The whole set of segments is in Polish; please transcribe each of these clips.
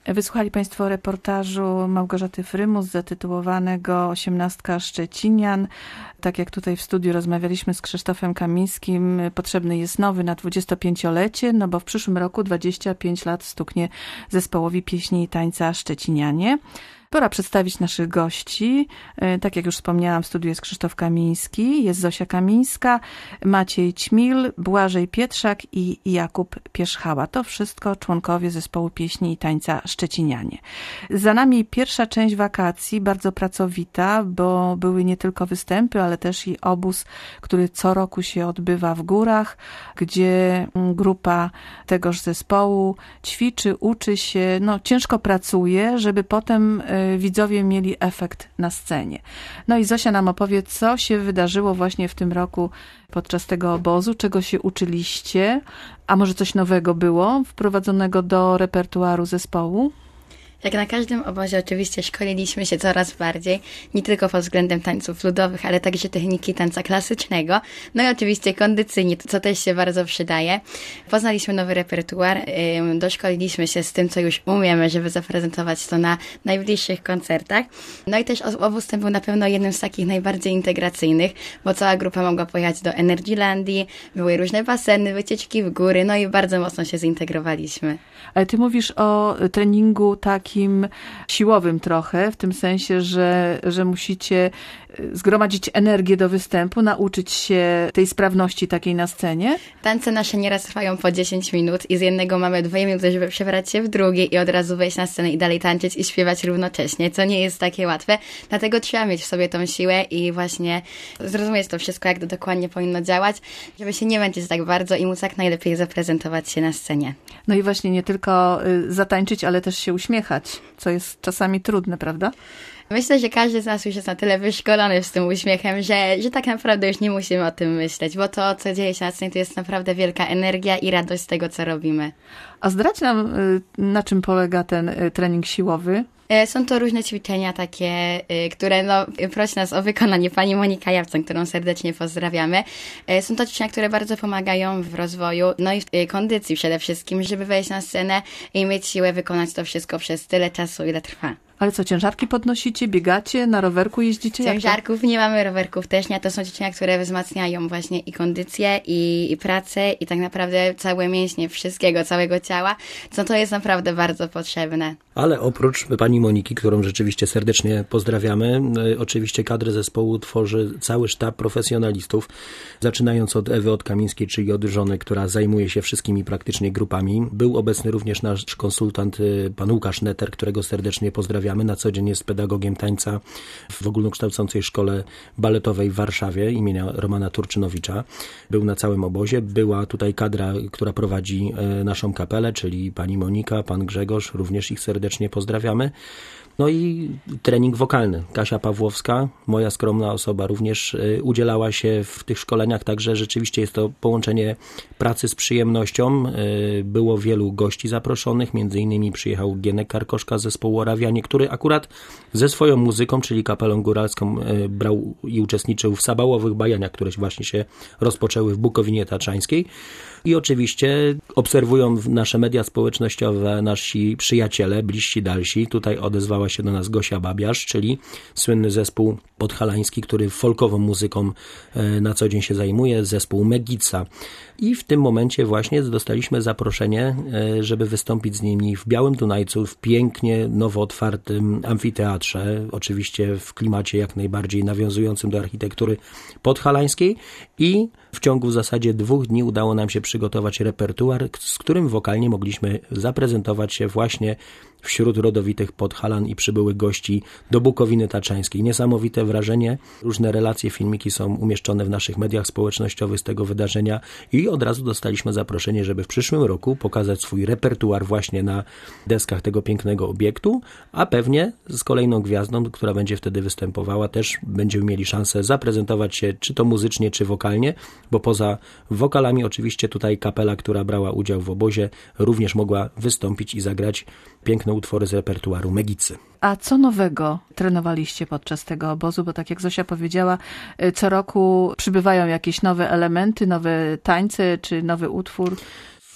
Wysłuchali Państwo reportażu Małgorzaty Frymus zatytułowanego 18 Szczecinian. Tak jak tutaj w studiu rozmawialiśmy z Krzysztofem Kamińskim, potrzebny jest nowy na 25-lecie, no bo w przyszłym roku 25 lat stuknie zespołowi pieśni i tańca Szczecinianie. Pora przedstawić naszych gości. Tak jak już wspomniałam, w studiu jest Krzysztof Kamiński, jest Zosia Kamińska, Maciej Ćmil, Błażej Pietrzak i Jakub Pierzchała. To wszystko członkowie zespołu pieśni i tańca Szczecinianie. Za nami pierwsza część wakacji, bardzo pracowita, bo były nie tylko występy, ale też i obóz, który co roku się odbywa w górach, gdzie grupa tegoż zespołu ćwiczy, uczy się, ciężko pracuje, żeby potem widzowie mieli efekt na scenie. No i Zosia nam opowie, co się wydarzyło właśnie w tym roku podczas tego obozu, czego się uczyliście, a może coś nowego było wprowadzonego do repertuaru zespołu? Jak na każdym obozie oczywiście szkoliliśmy się coraz bardziej, nie tylko pod względem tańców ludowych, ale także techniki tańca klasycznego, no i oczywiście kondycyjnie, co też się bardzo przydaje. Poznaliśmy nowy repertuar, doszkoliliśmy się z tym, co już umiemy, żeby zaprezentować to na najbliższych koncertach. No i też obóz ten był na pewno jednym z takich najbardziej integracyjnych, bo cała grupa mogła pojechać do Energylandii, były różne baseny, wycieczki w góry, no i bardzo mocno się zintegrowaliśmy. Ale ty mówisz o treningu takim siłowym trochę, w tym sensie, że musicie zgromadzić energię do występu, nauczyć się tej sprawności takiej na scenie? Tańce nasze nieraz trwają po 10 minut i z jednego mamy 2 minuty, żeby przebrać się w drugie i od razu wejść na scenę i dalej tańczyć i śpiewać równocześnie, co nie jest takie łatwe. Dlatego trzeba mieć w sobie tą siłę i właśnie zrozumieć to wszystko, jak to dokładnie powinno działać, żeby się nie męczyć tak bardzo i móc jak najlepiej zaprezentować się na scenie. No i właśnie nie tylko zatańczyć, ale też się uśmiechać, co jest czasami trudne, prawda? Myślę, że każdy z nas już jest na tyle wyszkolony z tym uśmiechem, że tak naprawdę już nie musimy o tym myśleć, bo to, co dzieje się na scenie, to jest naprawdę wielka energia i radość z tego, co robimy. A zdradź nam, na czym polega ten trening siłowy? Są to różne ćwiczenia takie, które prosi nas o wykonanie pani Monika Jawczak, którą serdecznie pozdrawiamy. Są to ćwiczenia, które bardzo pomagają w rozwoju, no i w kondycji przede wszystkim, żeby wejść na scenę i mieć siłę wykonać to wszystko przez tyle czasu, ile trwa. Ale co, ciężarki podnosicie, biegacie, na rowerku jeździcie? Ciężarków nie mamy, rowerków też nie. To są ćwiczenia, które wzmacniają właśnie i kondycję, i pracę, i tak naprawdę całe mięśnie wszystkiego, całego ciała, co to jest naprawdę bardzo potrzebne. Ale oprócz pani Moniki, którą rzeczywiście serdecznie pozdrawiamy, oczywiście kadrę zespołu tworzy cały sztab profesjonalistów, zaczynając od Ewy od Kamińskiej, czyli od żony, która zajmuje się wszystkimi praktycznie grupami. Był obecny również nasz konsultant, pan Łukasz Neter, którego serdecznie pozdrawiamy. Na co dzień jest pedagogiem tańca w ogólnokształcącej szkole baletowej w Warszawie imienia Romana Turczynowicza. Był na całym obozie. Była tutaj kadra, która prowadzi naszą kapelę, czyli pani Monika, pan Grzegorz, również ich serdecznie pozdrawiamy. No i trening wokalny. Kasia Pawłowska, moja skromna osoba, również udzielała się w tych szkoleniach, także rzeczywiście jest to połączenie pracy z przyjemnością. Było wielu gości zaproszonych, między innymi przyjechał Gienek Karkoszka z zespołu Orawianie, który akurat ze swoją muzyką, czyli kapelą góralską, brał i uczestniczył w sabałowych bajaniach, które właśnie się rozpoczęły w Bukowinie Tatrzańskiej. I oczywiście obserwują nasze media społecznościowe nasi przyjaciele, bliżsi, dalsi. Tutaj odezwała się do nas Gosia Babiarz, czyli słynny zespół podhalański, który folkową muzyką na co dzień się zajmuje, zespół Megica. I w tym momencie właśnie dostaliśmy zaproszenie, żeby wystąpić z nimi w Białym Dunajcu, w pięknie nowo otwartym amfiteatrze, oczywiście w klimacie jak najbardziej nawiązującym do architektury podhalańskiej i w ciągu w zasadzie 2 dni udało nam się przygotować repertuar, z którym wokalnie mogliśmy zaprezentować się właśnie wśród rodowitych Podhalan i przybyłych gości do Bukowiny Tatrzańskiej. Niesamowite wrażenie. Różne relacje, filmiki są umieszczone w naszych mediach społecznościowych z tego wydarzenia i od razu dostaliśmy zaproszenie, żeby w przyszłym roku pokazać swój repertuar właśnie na deskach tego pięknego obiektu, a pewnie z kolejną gwiazdą, która będzie wtedy występowała, też będziemy mieli szansę zaprezentować się czy to muzycznie, czy wokalnie, bo poza wokalami oczywiście tutaj kapela, która brała udział w obozie, również mogła wystąpić i zagrać piękne utwory z repertuaru Megicy. A co nowego trenowaliście podczas tego obozu? Bo tak jak Zosia powiedziała, co roku przybywają jakieś nowe elementy, nowe tańce czy nowy utwór. W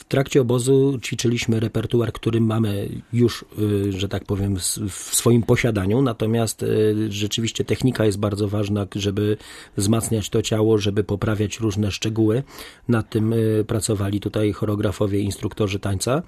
trakcie obozu ćwiczyliśmy repertuar, który mamy już, że tak powiem, w swoim posiadaniu, natomiast rzeczywiście technika jest bardzo ważna, żeby wzmacniać to ciało, żeby poprawiać różne szczegóły. Nad tym pracowali tutaj choreografowie i instruktorzy tańca.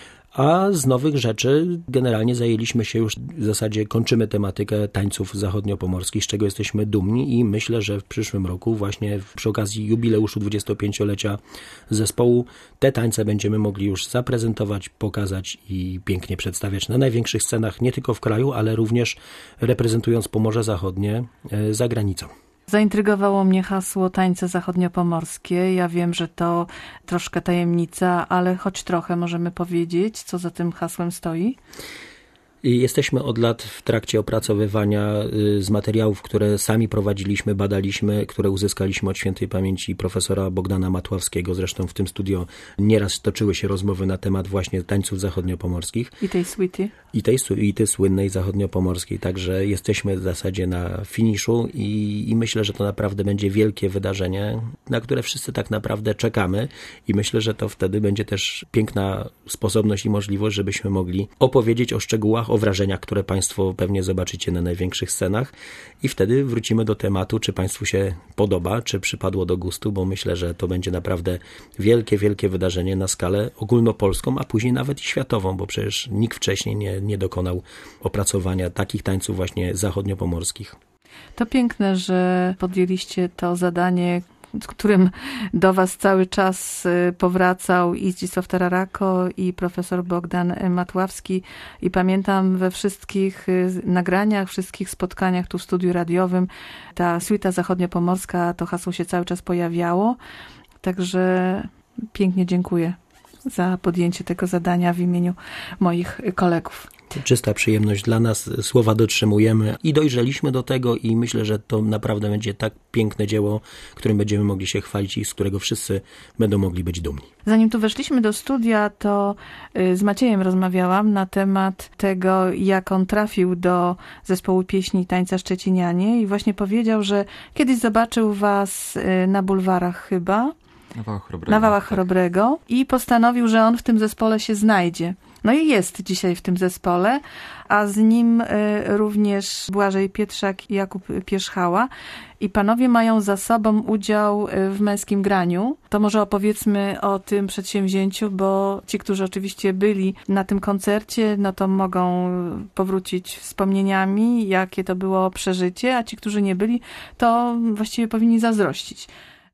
A z nowych rzeczy generalnie zajęliśmy się już, w zasadzie kończymy tematykę tańców zachodniopomorskich, z czego jesteśmy dumni i myślę, że w przyszłym roku właśnie przy okazji jubileuszu 25-lecia zespołu te tańce będziemy mogli już zaprezentować, pokazać i pięknie przedstawiać na największych scenach nie tylko w kraju, ale również reprezentując Pomorze Zachodnie za granicą. Zaintrygowało mnie hasło tańce zachodniopomorskie. Ja wiem, że to troszkę tajemnica, ale choć trochę możemy powiedzieć, co za tym hasłem stoi. Jesteśmy od lat w trakcie opracowywania z materiałów, które sami prowadziliśmy, badaliśmy, które uzyskaliśmy od świętej pamięci profesora Bogdana Matławskiego. Zresztą w tym studio nieraz toczyły się rozmowy na temat właśnie tańców zachodniopomorskich. I tej suity. I tej słynnej zachodniopomorskiej. Także jesteśmy w zasadzie na finiszu i myślę, że to naprawdę będzie wielkie wydarzenie, na które wszyscy tak naprawdę czekamy i myślę, że to wtedy będzie też piękna sposobność i możliwość, żebyśmy mogli opowiedzieć o szczegółach, o wrażeniach, które Państwo pewnie zobaczycie na największych scenach i wtedy wrócimy do tematu, czy Państwu się podoba, czy przypadło do gustu, bo myślę, że to będzie naprawdę wielkie, wielkie wydarzenie na skalę ogólnopolską, a później nawet i światową, bo przecież nikt wcześniej nie dokonał opracowania takich tańców właśnie zachodniopomorskich. To piękne, że podjęliście to zadanie, z którym do Was cały czas powracał i Zdzisław Tararako, i profesor Bogdan Matławski. I pamiętam we wszystkich nagraniach, wszystkich spotkaniach tu w studiu radiowym ta suita zachodniopomorska, to hasło się cały czas pojawiało. Także pięknie dziękuję za podjęcie tego zadania w imieniu moich kolegów. Czysta przyjemność dla nas, słowa dotrzymujemy i dojrzeliśmy do tego i myślę, że to naprawdę będzie tak piękne dzieło, którym będziemy mogli się chwalić i z którego wszyscy będą mogli być dumni. Zanim tu weszliśmy do studia, to z Maciejem rozmawiałam na temat tego, jak on trafił do zespołu pieśni i tańca Szczecinianie i właśnie powiedział, że kiedyś zobaczył Was na bulwarach chyba, na Wałach Chrobrego i postanowił, że on w tym zespole się znajdzie. No i jest dzisiaj w tym zespole, a z nim również Błażej Pietrzak i Jakub Pierzchała. I panowie mają za sobą udział w Męskim Graniu. To może opowiedzmy o tym przedsięwzięciu, bo ci, którzy oczywiście byli na tym koncercie, no to mogą powrócić wspomnieniami, jakie to było przeżycie, a ci, którzy nie byli, to właściwie powinni zazdrościć.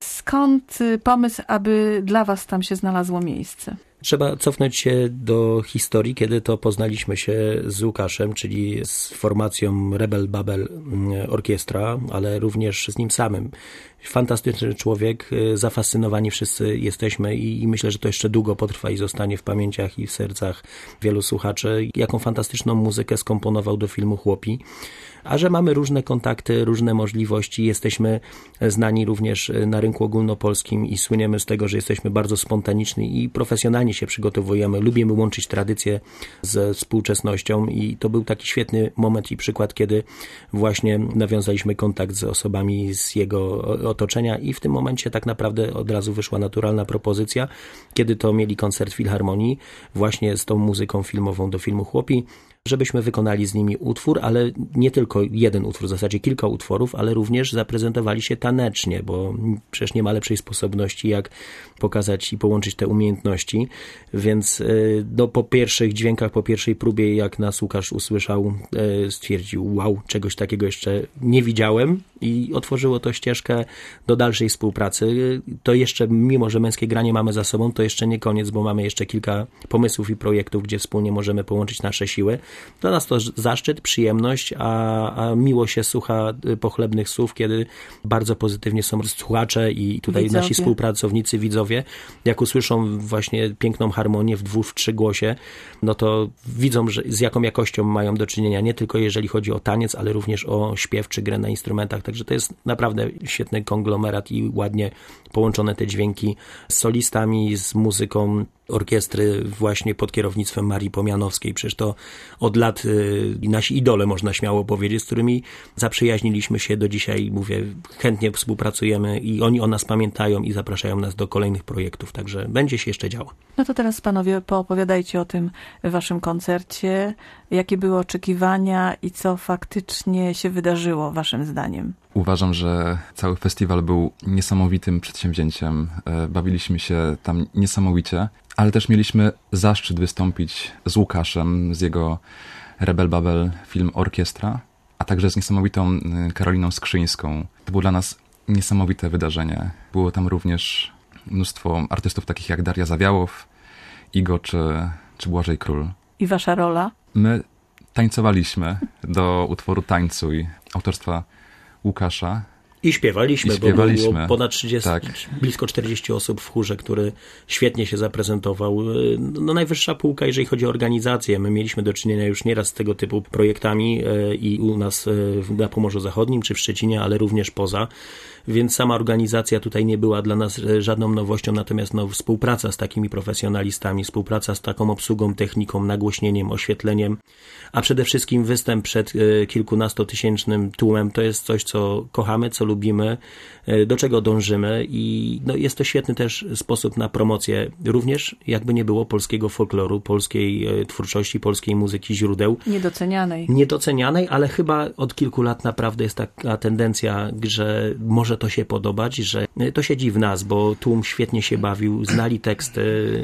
Skąd pomysł, aby dla Was tam się znalazło miejsce? Trzeba cofnąć się do historii, kiedy to poznaliśmy się z Łukaszem, czyli z formacją Rebel Babel Orkiestra, ale również z nim samym. Fantastyczny człowiek, zafascynowani wszyscy jesteśmy i myślę, że to jeszcze długo potrwa i zostanie w pamięciach i w sercach wielu słuchaczy, jaką fantastyczną muzykę skomponował do filmu Chłopi. A że mamy różne kontakty, różne możliwości, jesteśmy znani również na rynku ogólnopolskim i słyniemy z tego, że jesteśmy bardzo spontaniczni i profesjonalnie się przygotowujemy. Lubimy łączyć tradycję ze współczesnością i to był taki świetny moment i przykład, kiedy właśnie nawiązaliśmy kontakt z osobami z jego otoczenia i w tym momencie tak naprawdę od razu wyszła naturalna propozycja, kiedy to mieli koncert Filharmonii właśnie z tą muzyką filmową do filmu Chłopi, żebyśmy wykonali z nimi utwór, ale nie tylko jeden utwór, w zasadzie kilka utworów, ale również zaprezentowali się tanecznie, bo przecież nie ma lepszej sposobności, jak pokazać i połączyć te umiejętności, więc no, po pierwszych dźwiękach, po pierwszej próbie, jak nas Łukasz usłyszał, stwierdził, wow, czegoś takiego jeszcze nie widziałem i otworzyło to ścieżkę do dalszej współpracy. To jeszcze, mimo że Męskie Granie mamy za sobą, to jeszcze nie koniec, bo mamy jeszcze kilka pomysłów i projektów, gdzie wspólnie możemy połączyć nasze siły. Dla nas to zaszczyt, przyjemność, a miło się słucha pochlebnych słów, kiedy bardzo pozytywnie są słuchacze i tutaj widzowie. Nasi współpracownicy, widzowie, jak usłyszą właśnie piękną harmonię w 2, w 3 głosie, no to widzą, że z jaką jakością mają do czynienia, nie tylko jeżeli chodzi o taniec, ale również o śpiew czy grę na instrumentach. Także to jest naprawdę świetny konglomerat i ładnie połączone te dźwięki z solistami, z muzyką orkiestry właśnie pod kierownictwem Marii Pomianowskiej. Przecież to od lat nasi idole, można śmiało powiedzieć, z którymi zaprzyjaźniliśmy się do dzisiaj. Mówię, chętnie współpracujemy i oni o nas pamiętają i zapraszają nas do kolejnych projektów. Także będzie się jeszcze działo. No to teraz panowie poopowiadajcie o tym waszym koncercie. Jakie były oczekiwania i co faktycznie się wydarzyło waszym zdaniem? Uważam, że cały festiwal był niesamowitym przedsięwzięciem. Bawiliśmy się tam niesamowicie, ale też mieliśmy zaszczyt wystąpić z Łukaszem, z jego Rebel Babel film Orkiestra, a także z niesamowitą Karoliną Skrzyńską. To było dla nas niesamowite wydarzenie. Było tam również mnóstwo artystów takich jak Daria Zawiałow, Igo czy Błażej Król. I wasza rola? My tańcowaliśmy do utworu Tańcuj autorstwa Łukasza. I śpiewaliśmy, bo było ponad 30, tak. Blisko 40 osób w chórze, który świetnie się zaprezentował. No najwyższa półka, jeżeli chodzi o organizację. My mieliśmy do czynienia już nieraz z tego typu projektami i u nas na Pomorzu Zachodnim czy w Szczecinie, ale również poza. Więc sama organizacja tutaj nie była dla nas żadną nowością, natomiast współpraca z takimi profesjonalistami, współpraca z taką obsługą, techniką, nagłośnieniem, oświetleniem, a przede wszystkim występ przed kilkunastotysięcznym tłumem, to jest coś, co kochamy, co lubimy, do czego dążymy i jest to świetny też sposób na promocję również, jakby nie było, polskiego folkloru, polskiej twórczości, polskiej muzyki źródeł. Niedocenianej, ale chyba od kilku lat naprawdę jest taka tendencja, że może to się podobać, że to siedzi w nas, bo tłum świetnie się bawił, znali teksty,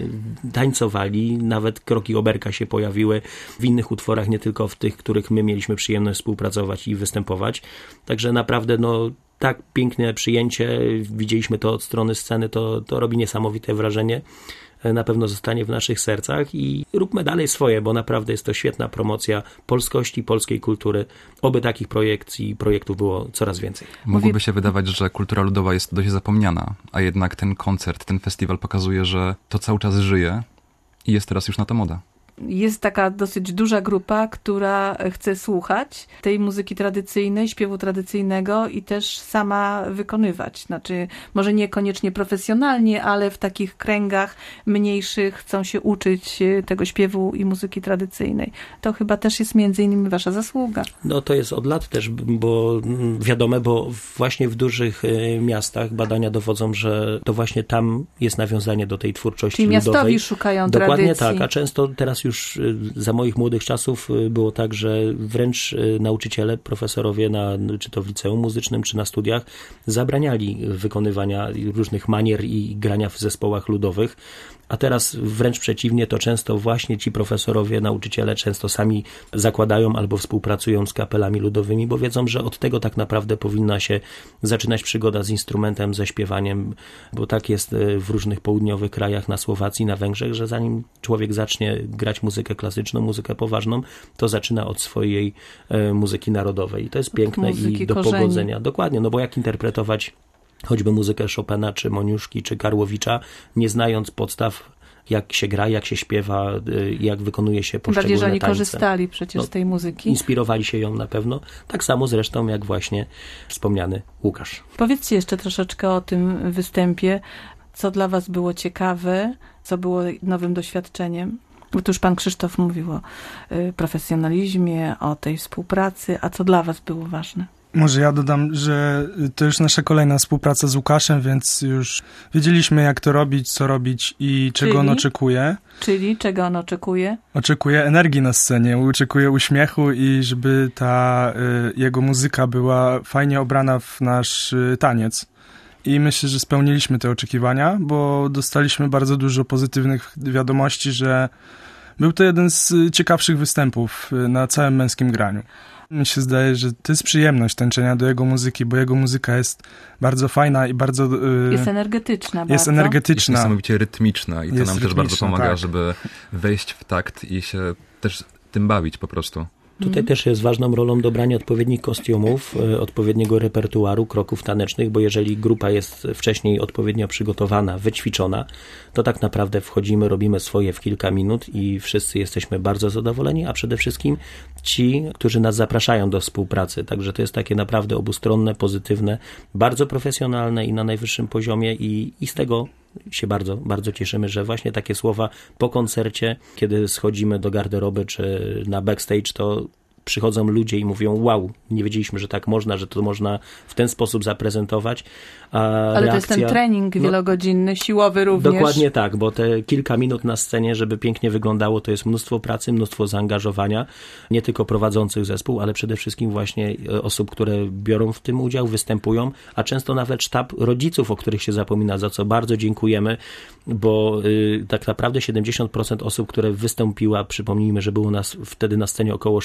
tańcowali, nawet kroki Oberka się pojawiły w innych utworach, nie tylko w tych, których my mieliśmy przyjemność współpracować i występować. Także naprawdę tak piękne przyjęcie, widzieliśmy to od strony sceny, to robi niesamowite wrażenie. Na pewno zostanie w naszych sercach i róbmy dalej swoje, bo naprawdę jest to świetna promocja polskości, polskiej kultury. Oby takich projektów było coraz więcej. Mogłoby się wydawać, że kultura ludowa jest dość zapomniana, a jednak ten koncert, ten festiwal pokazuje, że to cały czas żyje i jest teraz już na to moda. Jest taka dosyć duża grupa, która chce słuchać tej muzyki tradycyjnej, śpiewu tradycyjnego i też sama wykonywać. Znaczy, może niekoniecznie profesjonalnie, ale w takich kręgach mniejszych chcą się uczyć tego śpiewu i muzyki tradycyjnej. To chyba też jest między innymi wasza zasługa. To jest od lat też, bo wiadome, bo właśnie w dużych miastach badania dowodzą, że to właśnie tam jest nawiązanie do tej twórczości Czyli ludowej. Miastowi szukają Dokładnie tradycji. Tak, a często teraz już za moich młodych czasów było tak, że wręcz nauczyciele, profesorowie czy to w liceum muzycznym, czy na studiach zabraniali wykonywania różnych manier i grania w zespołach ludowych. A teraz wręcz przeciwnie, to często właśnie ci profesorowie, nauczyciele często sami zakładają albo współpracują z kapelami ludowymi, bo wiedzą, że od tego tak naprawdę powinna się zaczynać przygoda z instrumentem, ze śpiewaniem, bo tak jest w różnych południowych krajach, na Słowacji, na Węgrzech, że zanim człowiek zacznie grać muzykę klasyczną, muzykę poważną, to zaczyna od swojej muzyki narodowej. I to jest piękne i do pogodzenia. Dokładnie, bo jak interpretować choćby muzykę Chopina, czy Moniuszki, czy Karłowicza, nie znając podstaw, jak się gra, jak się śpiewa, jak wykonuje się poszczególne tańce. Bardziej, że oni korzystali przecież z tej muzyki. Inspirowali się ją na pewno. Tak samo zresztą jak właśnie wspomniany Łukasz. Powiedzcie jeszcze troszeczkę o tym występie. Co dla was było ciekawe, co było nowym doświadczeniem? Bo tu już pan Krzysztof mówił o profesjonalizmie, o tej współpracy. A co dla was było ważne? Może ja dodam, że to już nasza kolejna współpraca z Łukaszem, więc już wiedzieliśmy, jak to robić, co robić i czego on oczekuje. Czyli czego on oczekuje? Oczekuje energii na scenie, oczekuje uśmiechu i żeby ta jego muzyka była fajnie obrana w nasz taniec. I myślę, że spełniliśmy te oczekiwania, bo dostaliśmy bardzo dużo pozytywnych wiadomości, że był to jeden z ciekawszych występów na całym męskim graniu. Mi się zdaje, że to jest przyjemność tańczenia do jego muzyki, bo jego muzyka jest bardzo fajna i bardzo... Jest energetyczna bardzo. Jest energetyczna. Jest niesamowicie rytmiczna i to nam też bardzo pomaga, tak, żeby wejść w takt i się też tym bawić po prostu. Tutaj też jest ważną rolą dobranie odpowiednich kostiumów, odpowiedniego repertuaru, kroków tanecznych, bo jeżeli grupa jest wcześniej odpowiednio przygotowana, wyćwiczona, to tak naprawdę wchodzimy, robimy swoje w kilka minut i wszyscy jesteśmy bardzo zadowoleni, a przede wszystkim ci, którzy nas zapraszają do współpracy. Także to jest takie naprawdę obustronne, pozytywne, bardzo profesjonalne i na najwyższym poziomie i z tego się bardzo, bardzo cieszymy, że właśnie takie słowa po koncercie, kiedy schodzimy do garderoby czy na backstage, to przychodzą ludzie i mówią: wow, nie wiedzieliśmy, że tak można, że to można w ten sposób zaprezentować. Ale to jest ten trening wielogodzinny, siłowy również. Dokładnie tak, bo te kilka minut na scenie, żeby pięknie wyglądało, to jest mnóstwo pracy, mnóstwo zaangażowania, nie tylko prowadzących zespół, ale przede wszystkim właśnie osób, które biorą w tym udział, występują, a często nawet sztab rodziców, o których się zapomina, za co bardzo dziękujemy, bo tak naprawdę 70% osób, które wystąpiła, przypomnijmy, że było nas wtedy na scenie około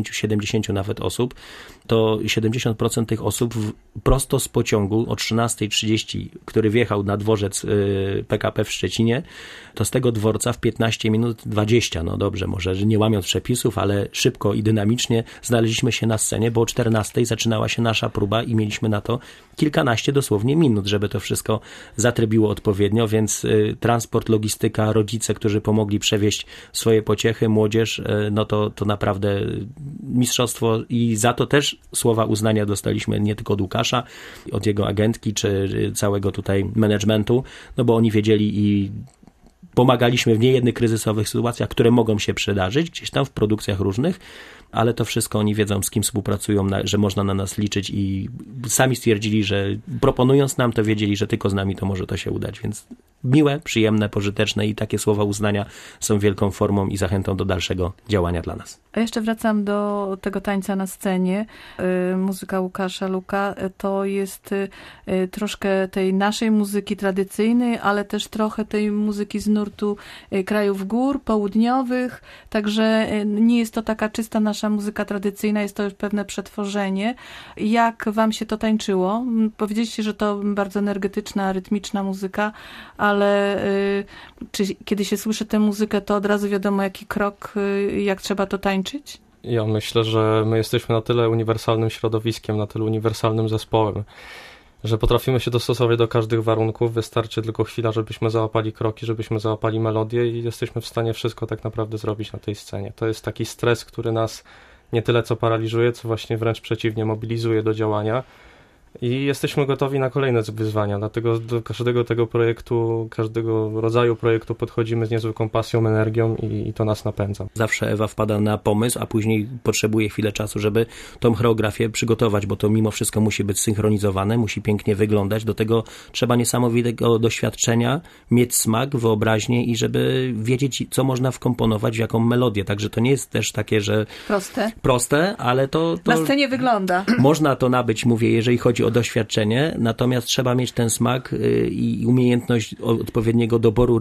60-70 nawet osób, to 70% tych osób prosto z pociągu o 13:30, który wjechał na dworzec PKP w Szczecinie, to z tego dworca w 15 minut 20, no dobrze, może nie łamiąc przepisów, ale szybko i dynamicznie znaleźliśmy się na scenie, bo o 14:00 zaczynała się nasza próba i mieliśmy na to kilkanaście dosłownie minut, żeby to wszystko zatrybiło odpowiednio, więc transport, logistyka, rodzice, którzy pomogli przewieźć swoje pociechy, młodzież, no to naprawdę mistrzostwo i za to też słowa uznania dostaliśmy nie tylko od Łukasza, od jego agentki, czy całego tutaj managementu, no bo oni wiedzieli i pomagaliśmy w niejednych kryzysowych sytuacjach, które mogą się przydarzyć, gdzieś tam w produkcjach różnych, ale to wszystko oni wiedzą, z kim współpracują, że można na nas liczyć i sami stwierdzili, że proponując nam, to wiedzieli, że tylko z nami to może to się udać, więc miłe, przyjemne, pożyteczne i takie słowa uznania są wielką formą i zachętą do dalszego działania dla nas. A jeszcze wracam do tego tańca na scenie. Muzyka Łukasza Luka to jest troszkę tej naszej muzyki tradycyjnej, ale też trochę tej muzyki z nurtu krajów gór, południowych, także nie jest to taka czysta nasza muzyka tradycyjna, jest to już pewne przetworzenie. Jak wam się to tańczyło? Powiedzieliście, że to bardzo energetyczna, rytmiczna muzyka, ale czy kiedy się słyszy tę muzykę, to od razu wiadomo, jaki krok, jak trzeba to tańczyć? Ja myślę, że my jesteśmy na tyle uniwersalnym środowiskiem, na tyle uniwersalnym zespołem, że potrafimy się dostosować do każdych warunków, wystarczy tylko chwila, żebyśmy załapali kroki, żebyśmy załapali melodię i jesteśmy w stanie wszystko tak naprawdę zrobić na tej scenie. To jest taki stres, który nas nie tyle co paraliżuje, co właśnie wręcz przeciwnie, mobilizuje do działania. I jesteśmy gotowi na kolejne wyzwania, dlatego do każdego tego projektu, każdego rodzaju projektu podchodzimy z niezwykłą pasją, energią i to nas napędza. Zawsze Ewa wpada na pomysł, a później potrzebuje chwilę czasu, żeby tą choreografię przygotować, bo to mimo wszystko musi być synchronizowane, musi pięknie wyglądać, do tego trzeba niesamowitego doświadczenia, mieć smak, wyobraźnię i żeby wiedzieć, co można wkomponować w jaką melodię, także to nie jest też takie, że proste, ale to na scenie wygląda. Można to nabyć, mówię, jeżeli chodzi o doświadczenie, natomiast trzeba mieć ten smak i umiejętność odpowiedniego doboru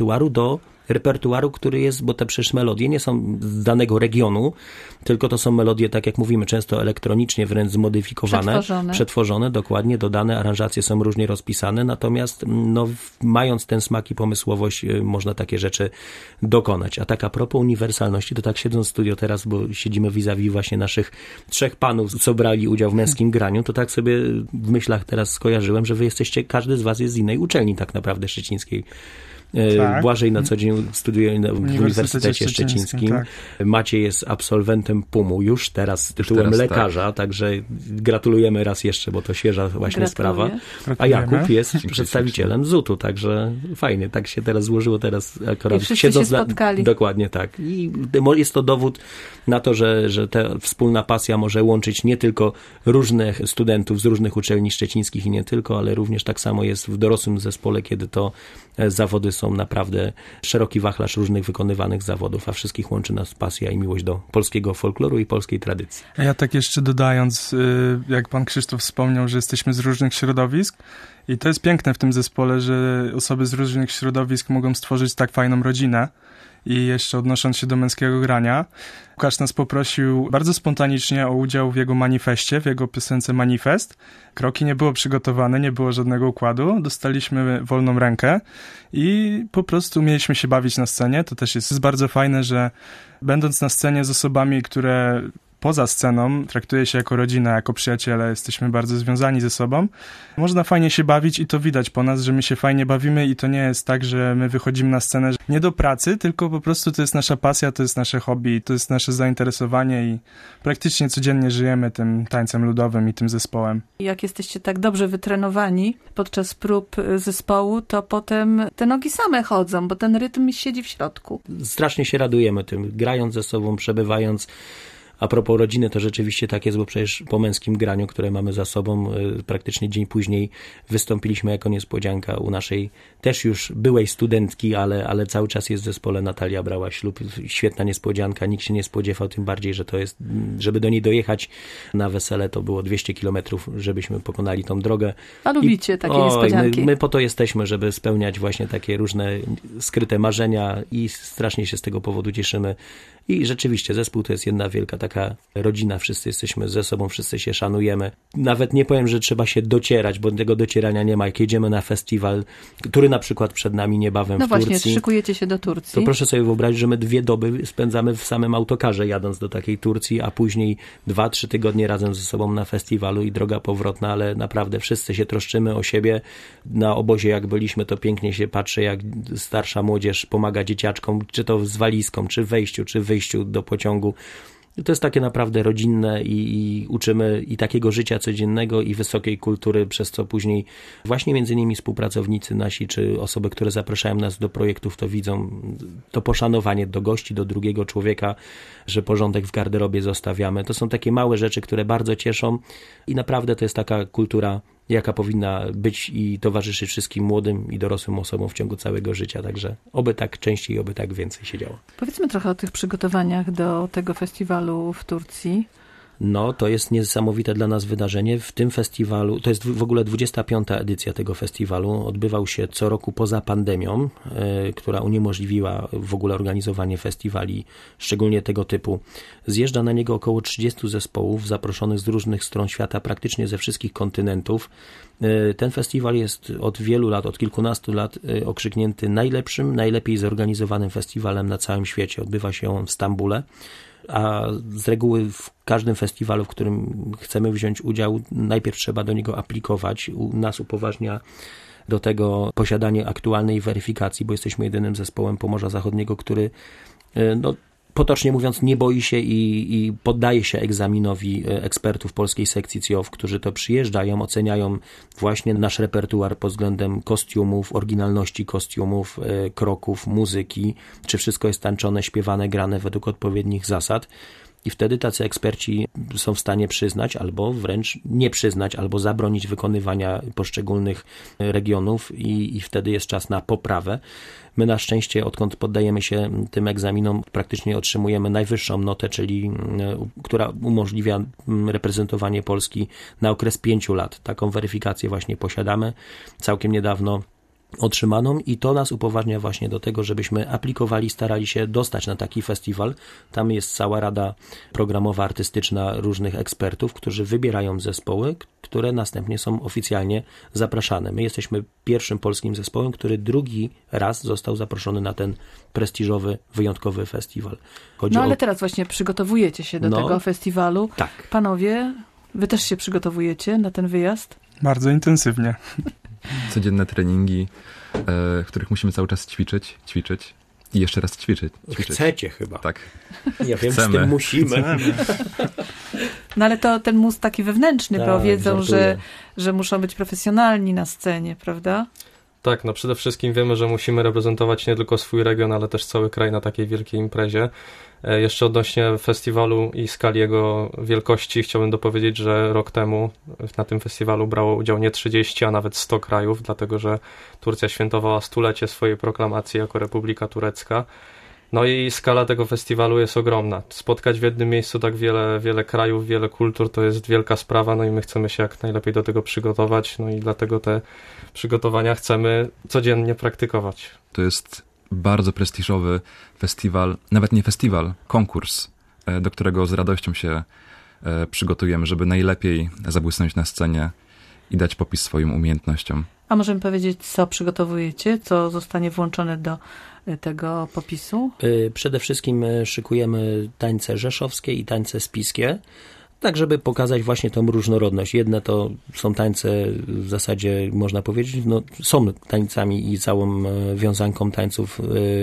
repertuaru, który jest, bo te przecież melodie nie są z danego regionu, tylko to są melodie, tak jak mówimy, często elektronicznie wręcz zmodyfikowane, przetworzone, dokładnie, dodane, aranżacje są różnie rozpisane, natomiast no, mając ten smak i pomysłowość, można takie rzeczy dokonać. A tak a propos uniwersalności, to tak siedząc w studio teraz, bo siedzimy vis-a-vis właśnie naszych trzech panów, co brali udział w męskim graniu, to tak sobie w myślach teraz skojarzyłem, że wy jesteście, każdy z was jest z innej uczelni tak naprawdę szczecińskiej. Tak. Błażej na co dzień studiuje w Uniwersytecie Szczecińskim. Tak. Maciej jest absolwentem PUM-u już teraz z tytułem lekarza, tak. Także gratulujemy raz jeszcze, bo to świeża właśnie sprawa. A Jakub jest przedstawicielem ZUT-u, także fajnie, tak się teraz złożyło, teraz akurat siedzą się spotkali. Dokładnie tak. I jest to dowód na to, że ta wspólna pasja może łączyć nie tylko różnych studentów z różnych uczelni szczecińskich i nie tylko, ale również tak samo jest w dorosłym zespole, kiedy to zawody są naprawdę szeroki wachlarz różnych wykonywanych zawodów, a wszystkich łączy nas pasja i miłość do polskiego folkloru i polskiej tradycji. A ja tak jeszcze dodając, jak pan Krzysztof wspomniał, że jesteśmy z różnych środowisk i to jest piękne w tym zespole, że osoby z różnych środowisk mogą stworzyć tak fajną rodzinę. I jeszcze odnosząc się do męskiego grania, Łukasz nas poprosił bardzo spontanicznie o udział w jego manifestie, w jego piosence Manifest. Kroki nie było przygotowane, nie było żadnego układu, dostaliśmy wolną rękę i po prostu mieliśmy się bawić na scenie. To też jest bardzo fajne, że będąc na scenie z osobami, które poza sceną traktuje się jako rodzina, jako przyjaciele, jesteśmy bardzo związani ze sobą. Można fajnie się bawić i to widać po nas, że my się fajnie bawimy i to nie jest tak, że my wychodzimy na scenę nie do pracy, tylko po prostu to jest nasza pasja, to jest nasze hobby, to jest nasze zainteresowanie i praktycznie codziennie żyjemy tym tańcem ludowym i tym zespołem. Jak jesteście tak dobrze wytrenowani podczas prób zespołu, to potem te nogi same chodzą, bo ten rytm siedzi w środku. Strasznie się radujemy tym, grając ze sobą, przebywając. A propos rodziny, to rzeczywiście tak jest, bo przecież po męskim graniu, które mamy za sobą, praktycznie dzień później wystąpiliśmy jako niespodzianka u naszej też już byłej studentki, ale cały czas jest w zespole. Natalia brała ślub, świetna niespodzianka, nikt się nie spodziewał, tym bardziej, że to jest, żeby do niej dojechać na wesele, to było 200 kilometrów, żebyśmy pokonali tą drogę. A lubicie takie niespodzianki? My po to jesteśmy, żeby spełniać właśnie takie różne skryte marzenia i strasznie się z tego powodu cieszymy. I rzeczywiście zespół to jest jedna wielka taka rodzina, wszyscy jesteśmy ze sobą, wszyscy się szanujemy. Nawet nie powiem, że trzeba się docierać, bo tego docierania nie ma. Jak jedziemy na festiwal, który na przykład przed nami niebawem w Turcji. No właśnie, szykujecie się do Turcji. To proszę sobie wyobrazić, że my 2 doby spędzamy w samym autokarze jadąc do takiej Turcji, a później 2-3 tygodnie razem ze sobą na festiwalu i droga powrotna, ale naprawdę wszyscy się troszczymy o siebie. Na obozie jak byliśmy, to pięknie się patrzy, jak starsza młodzież pomaga dzieciaczkom, czy to z walizką, czy w wejściu, czy w wyjściu do pociągu. To jest takie naprawdę rodzinne i uczymy i takiego życia codziennego i wysokiej kultury, przez co później właśnie między innymi współpracownicy nasi, czy osoby, które zapraszają nas do projektów, to widzą to poszanowanie do gości, do drugiego człowieka, że porządek w garderobie zostawiamy. To są takie małe rzeczy, które bardzo cieszą i naprawdę to jest taka kultura, jaka powinna być i towarzyszyć wszystkim młodym i dorosłym osobom w ciągu całego życia. Także oby tak częściej, oby tak więcej się działo. Powiedzmy trochę o tych przygotowaniach do tego festiwalu w Turcji. No, to jest niesamowite dla nas wydarzenie. W tym festiwalu, to jest w ogóle 25. edycja tego festiwalu, odbywał się co roku poza pandemią, która uniemożliwiła w ogóle organizowanie festiwali, szczególnie tego typu. Zjeżdża na niego około 30 zespołów zaproszonych z różnych stron świata, praktycznie ze wszystkich kontynentów. Ten festiwal jest od wielu lat, od kilkunastu lat okrzyknięty najlepszym, najlepiej zorganizowanym festiwalem na całym świecie. Odbywa się on w Stambule. A z reguły w każdym festiwalu, w którym chcemy wziąć udział, najpierw trzeba do niego aplikować. Nas upoważnia do tego posiadanie aktualnej weryfikacji, bo jesteśmy jedynym zespołem Pomorza Zachodniego, który potocznie mówiąc nie boi się i poddaje się egzaminowi ekspertów polskiej sekcji CIOF, którzy to przyjeżdżają, oceniają właśnie nasz repertuar pod względem kostiumów, oryginalności kostiumów, kroków, muzyki, czy wszystko jest tańczone, śpiewane, grane według odpowiednich zasad. I wtedy tacy eksperci są w stanie przyznać, albo wręcz nie przyznać, albo zabronić wykonywania poszczególnych regionów i wtedy jest czas na poprawę. My na szczęście, odkąd poddajemy się tym egzaminom, praktycznie otrzymujemy najwyższą notę, czyli która umożliwia reprezentowanie Polski na okres 5 lat. Taką weryfikację właśnie posiadamy całkiem niedawno otrzymaną i to nas upoważnia właśnie do tego, żebyśmy aplikowali, starali się dostać na taki festiwal. Tam jest cała rada programowa, artystyczna różnych ekspertów, którzy wybierają zespoły, które następnie są oficjalnie zapraszane. My jesteśmy pierwszym polskim zespołem, który drugi raz został zaproszony na ten prestiżowy, wyjątkowy festiwal. Ale teraz właśnie przygotowujecie się do tego festiwalu. Tak. Panowie, wy też się przygotowujecie na ten wyjazd? Bardzo intensywnie. Codzienne treningi, w których musimy cały czas ćwiczyć i jeszcze raz ćwiczyć. Chcecie chyba. Tak. Ja wiem, z tym musimy. No ale to ten mus taki wewnętrzny, bo wiedzą, że muszą być profesjonalni na scenie, prawda? Tak, no przede wszystkim wiemy, że musimy reprezentować nie tylko swój region, ale też cały kraj na takiej wielkiej imprezie. Jeszcze odnośnie festiwalu i skali jego wielkości chciałbym dopowiedzieć, że rok temu na tym festiwalu brało udział nie 30, a nawet 100 krajów, dlatego że Turcja świętowała 100-lecie swojej proklamacji jako Republika Turecka. No i skala tego festiwalu jest ogromna. Spotkać w jednym miejscu tak wiele krajów, wiele kultur to jest wielka sprawa, no i my chcemy się jak najlepiej do tego przygotować, no i dlatego te przygotowania chcemy codziennie praktykować. To jest bardzo prestiżowy festiwal, nawet nie festiwal, konkurs, do którego z radością się przygotujemy, żeby najlepiej zabłysnąć na scenie i dać popis swoim umiejętnościom. A możemy powiedzieć, co przygotowujecie, co zostanie włączone do tego popisu? Przede wszystkim szykujemy tańce rzeszowskie i tańce spiskie, tak żeby pokazać właśnie tą różnorodność. Jedne to są tańce w zasadzie, można powiedzieć, są tańcami i całą wiązanką tańców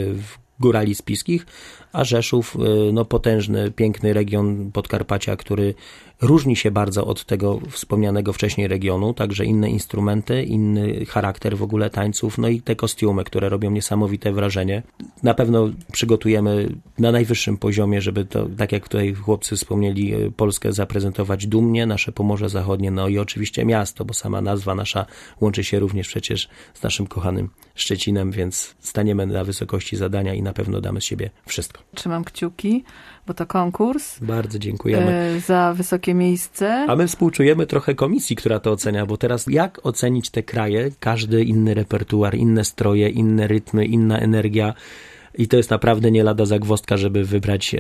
górali spiskich, a Rzeszów, potężny, piękny region Podkarpacia, który różni się bardzo od tego wspomnianego wcześniej regionu, także inne instrumenty, inny charakter w ogóle tańców, i te kostiumy, które robią niesamowite wrażenie. Na pewno przygotujemy na najwyższym poziomie, żeby to, tak jak tutaj chłopcy wspomnieli, Polskę zaprezentować dumnie, nasze Pomorze Zachodnie, i oczywiście miasto, bo sama nazwa nasza łączy się również przecież z naszym kochanym Szczecinem, więc staniemy na wysokości zadania i na pewno damy z siebie wszystko. Trzymam kciuki, bo to konkurs. Bardzo dziękujemy. Za wysokie miejsce. A my współczujemy trochę komisji, która to ocenia, bo teraz jak ocenić te kraje? Każdy inny repertuar, inne stroje, inne rytmy, inna energia. I to jest naprawdę nie lada zagwozdka, żeby wybrać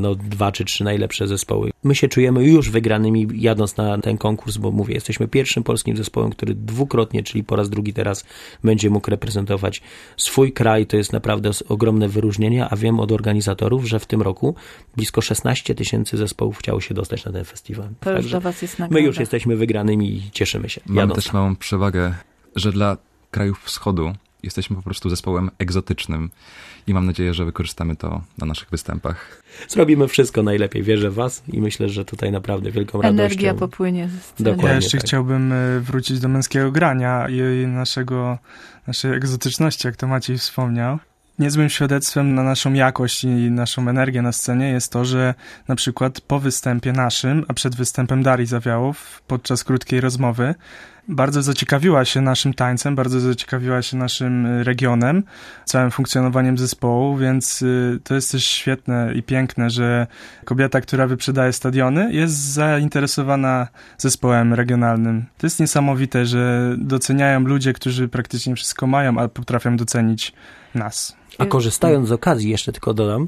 2 czy 3 najlepsze zespoły. My się czujemy już wygranymi jadąc na ten konkurs, bo mówię, jesteśmy pierwszym polskim zespołem, który dwukrotnie, czyli po raz drugi teraz będzie mógł reprezentować swój kraj. To jest naprawdę ogromne wyróżnienie, a wiem od organizatorów, że w tym roku blisko 16 000 zespołów chciało się dostać na ten festiwal. To już dla was jest nagroda. My już jesteśmy wygranymi i cieszymy się. Mam też małą przewagę, że dla krajów wschodu jesteśmy po prostu zespołem egzotycznym i mam nadzieję, że wykorzystamy to na naszych występach. Zrobimy wszystko najlepiej, wierzę w was i myślę, że tutaj naprawdę wielką radością. Energia popłynie ze sceny. Dokładnie, ja jeszcze tak. chciałbym wrócić do męskiego grania i naszej egzotyczności, jak to Maciej wspomniał. Niezłym świadectwem na naszą jakość i naszą energię na scenie jest to, że na przykład po występie naszym, a przed występem Darii Zawiałow, podczas krótkiej rozmowy, bardzo zaciekawiła się naszym tańcem, bardzo zaciekawiła się naszym regionem, całym funkcjonowaniem zespołu, więc to jest też świetne i piękne, że kobieta, która wyprzedaje stadiony, jest zainteresowana zespołem regionalnym. To jest niesamowite, że doceniają ludzie, którzy praktycznie wszystko mają, ale potrafią docenić nas. A korzystając z okazji, jeszcze tylko dodam,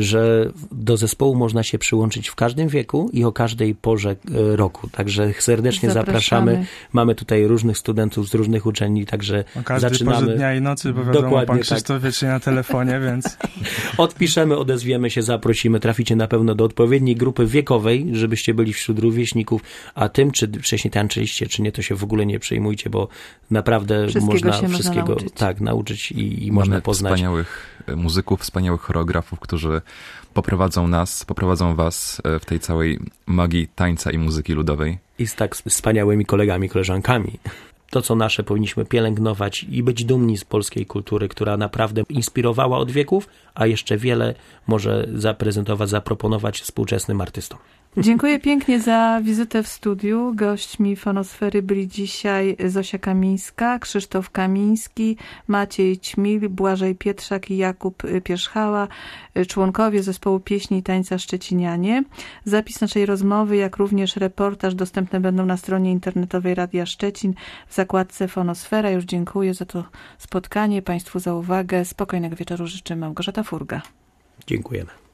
że do zespołu można się przyłączyć w każdym wieku i o każdej porze roku. Także serdecznie zapraszamy. Mamy tutaj różnych studentów z różnych uczelni, także o każdej zaczynamy. Porze dnia i nocy, bo wiadomo, Dokładnie pan Krzysztof wiecznie na telefonie, więc... Odpiszemy, odezwiemy się, zaprosimy, traficie na pewno do odpowiedniej grupy wiekowej, żebyście byli wśród rówieśników, a tym, czy wcześniej tańczyliście, czy nie, to się w ogóle nie przejmujcie, bo naprawdę można wszystkiego nauczyć i można poznać. Wspaniałych muzyków, wspaniałych choreografów, którzy poprowadzą was w tej całej magii tańca i muzyki ludowej. I z tak wspaniałymi kolegami, koleżankami. To, co nasze, powinniśmy pielęgnować i być dumni z polskiej kultury, która naprawdę inspirowała od wieków, a jeszcze wiele może zaprezentować, zaproponować współczesnym artystom. Dziękuję pięknie za wizytę w studiu. Gośćmi Fonosfery byli dzisiaj Zosia Kamińska, Krzysztof Kamiński, Maciej Ćmil, Błażej Pietrzak i Jakub Pierzchała, członkowie zespołu pieśni i tańca Szczecinianie. Zapis naszej rozmowy, jak również reportaż dostępne będą na stronie internetowej Radia Szczecin w zakładce Fonosfera. Już dziękuję za to spotkanie, Państwu za uwagę. Spokojnego wieczoru życzy Małgorzata Furga. Dziękujemy.